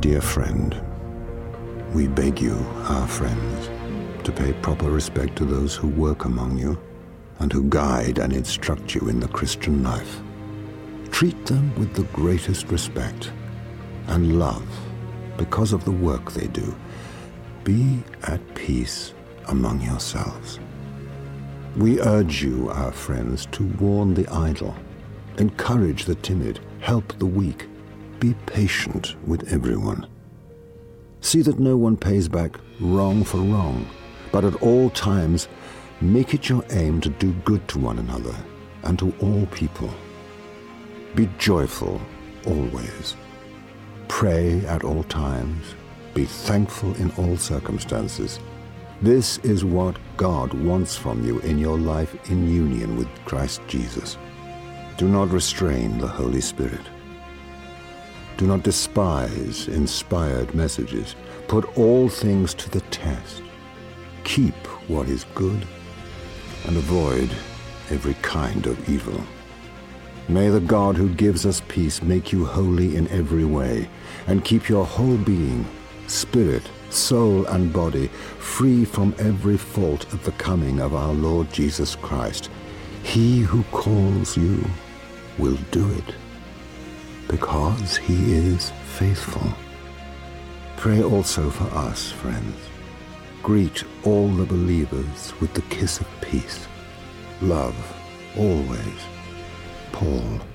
Dear friend, we beg you, our friends, to pay proper respect to those who work among you and who guide and instruct you in the Christian life. Treat them with the greatest respect and love because of the work they do. Be at peace among yourselves. We urge you, our friends, to warn the idle, encourage the timid, help the weak, be patient with everyone. See that no one pays back wrong for wrong, but at all times make it your aim to do good to one another and to all people. Be joyful always. Pray at all times. Be thankful in all circumstances. This is what God wants from you in your life in union with Christ Jesus. Do not restrain the Holy Spirit. Do not despise inspired messages. Put all things to the test. Keep what is good and avoid every kind of evil. May the God who gives us peace make you holy in every way and keep your whole being, spirit, soul, and body free from every fault at the coming of our Lord Jesus Christ. He who calls you will do it, because he is faithful. Pray also for us, friends. Greet all the believers with the kiss of peace. Love always. Paul.